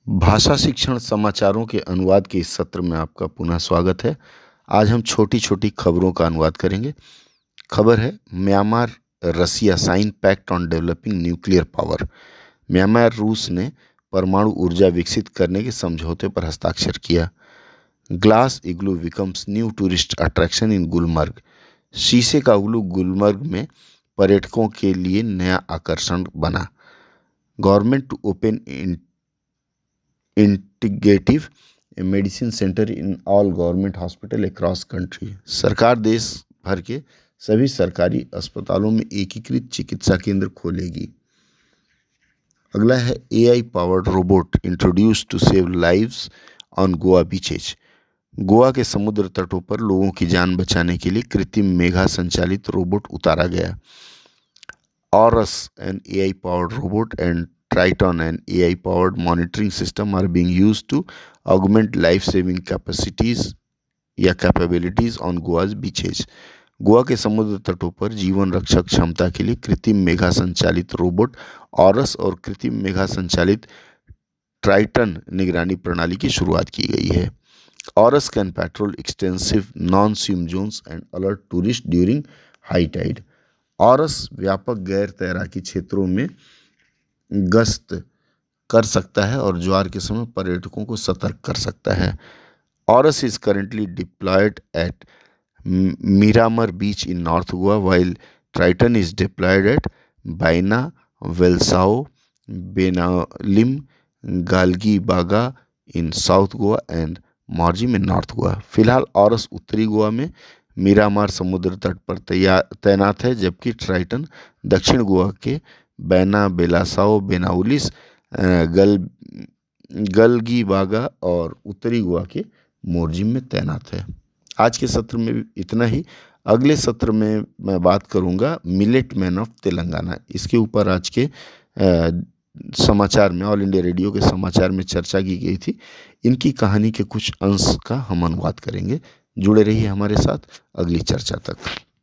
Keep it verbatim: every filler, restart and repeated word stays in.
भाषा शिक्षण समाचारों के अनुवाद के इस सत्र में आपका पुनः स्वागत है। आज हम छोटी-छोटी खबरों का अनुवाद करेंगे। खबर है Myanmar Russia sign pact on developing nuclear power. Myanmar रूस ने परमाणु ऊर्जा विकसित करने के समझौते पर हस्ताक्षर किया। Glass igloo becomes new tourist attraction in Gulmarg. शीशे का इग्लू गुलमर्ग में पर्यटकों के लिए नया आकर्षण बना। Government to open integrative medicine centre in all government hospital across country. सरकार देश भर के सभी सरकारी अस्पतालों में एकीकृत चिकित्सा केंद्र खोलेगी। अगला है AI powered robot introduce to save lives on Goa beaches. Goa के समुद्र तटों पर लोगों की जान बचाने के लिए कृत्रिम मेघा संचालित रोबोट उतारा गया। Aurus an AI powered robot and Triton, and A I-powered monitoring system are being used to augment life-saving capacities या capabilities on Goa's beaches. Goa के समुद्र तटों पर जीवन रक्षक क्षमता के लिए कृत्रिम मेघा संचालित रोबोट ऑरस और कृत्रिम मेघा संचालित ट्राइटन निगरानी प्रणाली की शुरुआत की गई है। Aurus can patrol extensive non swim zones and alert tourist during high tide. Aurus व्यापक गैर तैराकी क्षेत्रों में गश्त कर सकता है और ज्वार के समय पर्यटकों को सतर्क कर सकता है। Aurus is currently deployed at Miramar beach in north Goa while Triton is deployed at Baina Velsao Benaulim Galgibaga in south Goa and Morjim in north Goa. फिलहाल ऑरस उत्तरी गोवा में मिरामार समुद्र तट पर तैनात है, जबकि ट्राइटन दक्षिण गोवा के बैना बेलासाओ बेनाउलिस गल गलगीबागा और उत्तरी गोवा के मोरजिम में तैनात है। आज के सत्र में इतना ही। अगले सत्र में मैं बात करूंगा मिलेट मैन ऑफ तेलंगाना। इसके ऊपर आज के आ, समाचार में ऑल इंडिया रेडियो के समाचार में चर्चा की गई थी। इनकी कहानी के कुछ अंश का हम अनुवाद करेंगे। जुड़े रहिए हमारे साथ अगली चर्चा तक।